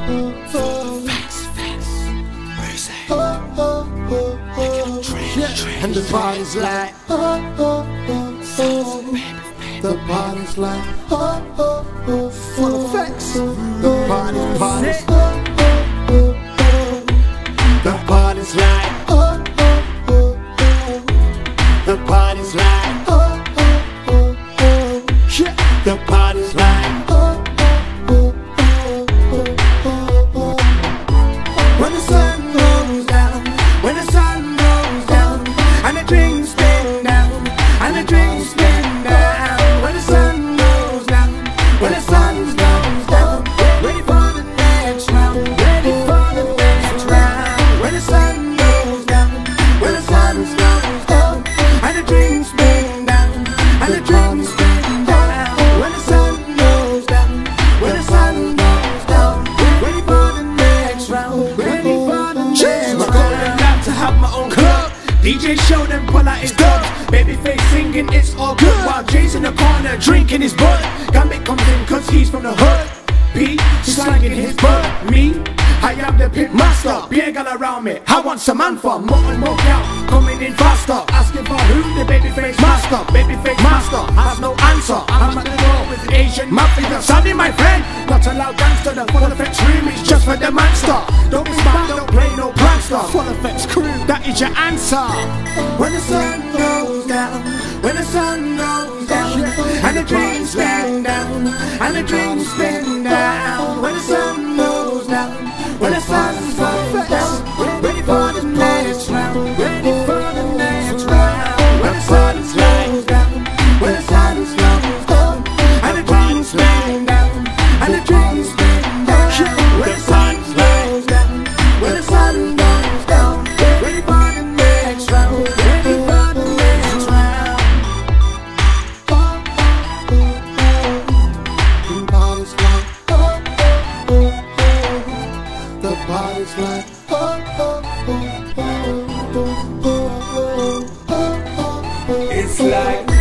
And the party's like, the party's like, full effects. The party's the party's like, the party's like, the party's like. When the sun goes down, when the sun goes down, and the drinks spin down, and the drinks spin down. When the sun goes down, when the sun goes down, ready for the next round, ready for the next round. When the sun goes down, when the sun goes down, and the drinks spin down, and the drinks spin down. When the sun goes down, when the sun goes down, ready for the next round, ready for the next round. I'm going out to have my own club. DJ show them pull out his dubs. Babyface singing it's all good, while Jay's in the corner drinking his bud. Gambit comes in cause he's from the hood. P slanging his bud. Me, I am the pit master. Beer girl around me, I want some man for more and more out, coming in faster. Asking for who? The babyface master. Babyface master has no answer. I'm at the door with the Asian mafia. Sorry my friend, not allowed gangster. The full effects remix just for the monster. Don't be smart, don't play no prankster. Full effects crew, that is your answer. When the sun goes down, when the sun goes down, and the drinks spin down, and the drinks spin down. When the sun goes down, when the sun goes down, ready for the next round, ready for the next round. When the sun goes down, when the sun goes down, and the drinks spin down, and the drinks spin down. When the sun goes down, when the sun goes down, ready for the next round, ready for the next round. The party's like, it's like, oh,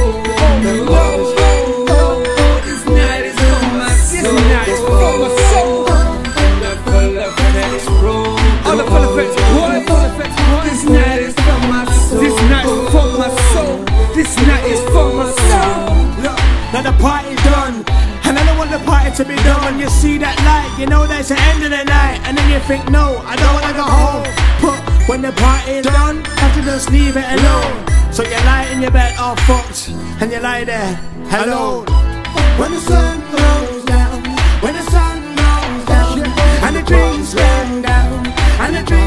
this night is for my soul. This night is for my soul. The full effects roll. All the full effects, boy. This night is for my soul. This night is for my soul. This night is for my soul. look, now the party's done, and I don't want the party to be done. When you see that light, you know there's the end of the night, and then you think, no, I don't wanna go home. But when the party's done, have to just leave it alone. So you lie in your bed all fucked, and you lie there alone. When the sun goes down, when the sun goes down, and the drinks spin down, and the drinks